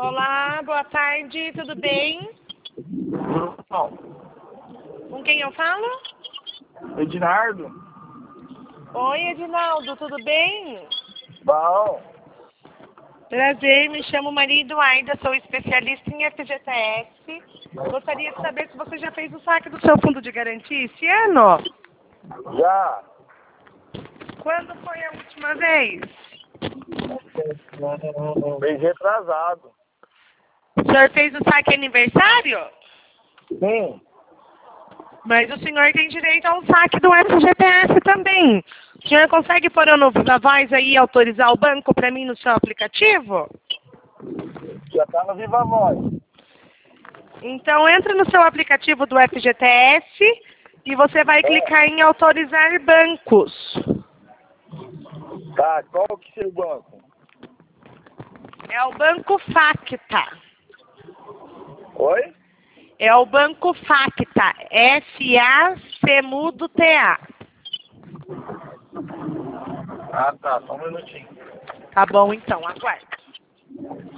Olá, boa tarde, tudo bem? Não. Com quem eu falo? Ednardo? Oi, Edinaldo, tudo bem? Bom. Prazer, me chamo Maria Eduarda, sou especialista em FGTS. Gostaria de saber se você já fez o saque do seu fundo de garantia esse ano? Já. Quando foi a última vez? Mês retrasado. O senhor fez o saque aniversário? Sim. Mas o senhor tem direito ao saque do FGTS também. O senhor consegue pôr o novo da voz aí e autorizar o banco para mim no seu aplicativo? Já tá no Viva Voz. Então entra no seu aplicativo do FGTS e você vai clicar em autorizar bancos. Tá, qual que é o banco? É o Banco Facta. Oi? É o Banco Facta. S-A-C mudo T-A. Ah, tá. Só um minutinho. Tá bom então, aguarde.